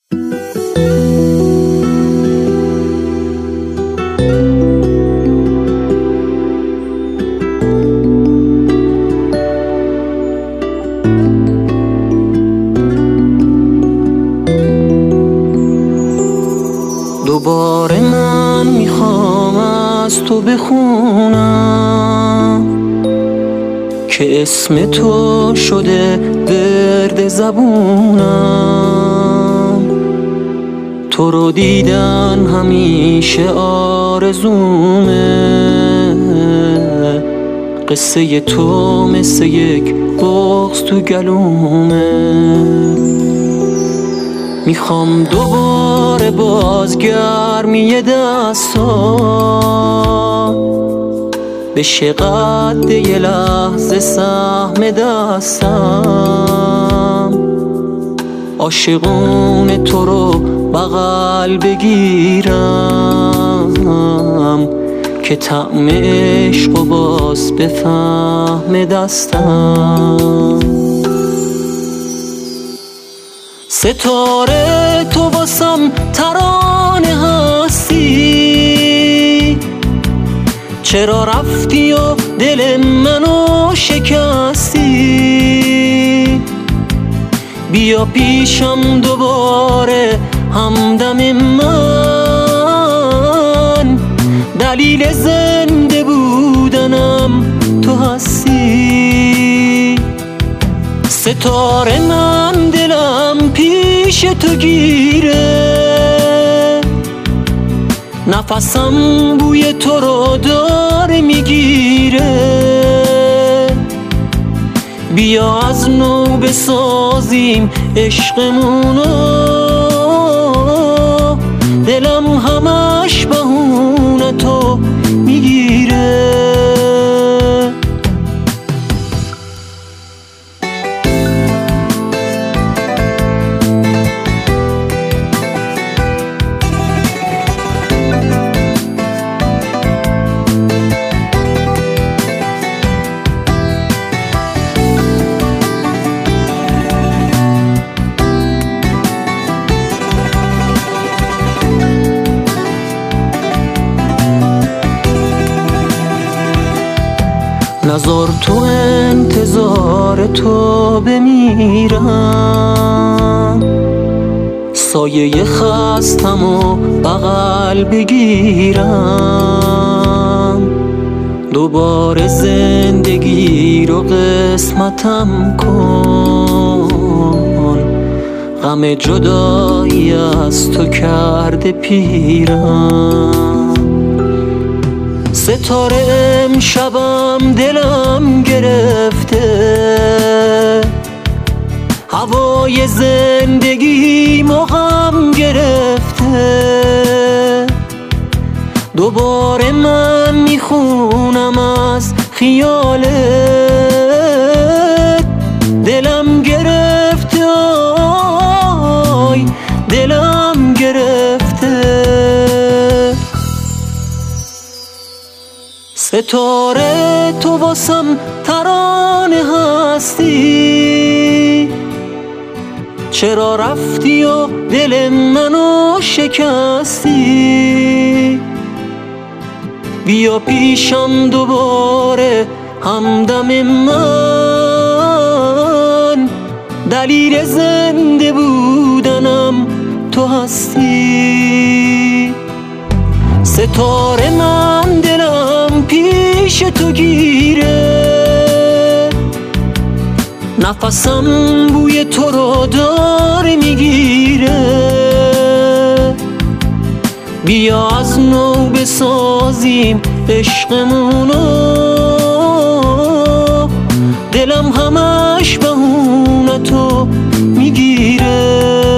دوباره من میخوام از تو بخونم که اسم تو شده ورد زبونم. تو رو دیدن همیشه آرزومه، قصه تو مثل یک بغض تو گلومه. میخوام دوباره بازگرمی دستا بشه قد یه لحظه سهم دستم. عاشقون تو رو بغل بگیرم که طعم عشق و باز بفهم دستم. ستاره تو واسم ترانه هستی، چرا رفتی و دل منو شکستی؟ بیا پیشم دوباره همدم من، دلیل زنده بودنم تو هستی. ستاره من دلم پیش تو گیره، نفسم بوی تو رو داره میگیره. بیا از نو بسازیم عشقمونو، دلم همش بهونه تو میگیره. نذار تو انتظار تو بمیرم، سایه خستم و بغل بگیرم. دوباره زندگی رو قسمتم کن، غم جدایی از تو کرده پیرم. ستاره امشبم دلم گرفته، هوای زندگی غم گرفته. دوباره من میخونم از خیالت، دلم گرفته، آی دلم گرفته. ستاره تو واسم ترانه هستی، چرا رفتی و دل منو شکستی؟ بیا پیشم دوباره همدم من، دلیل زنده بودنم تو هستی. ستاره من دلم پیش تو گیره، نفسم بوی تو رو داره میگیره. بیا از نو بسازیم عشقمونو، دلم همش بهونه تو میگیره.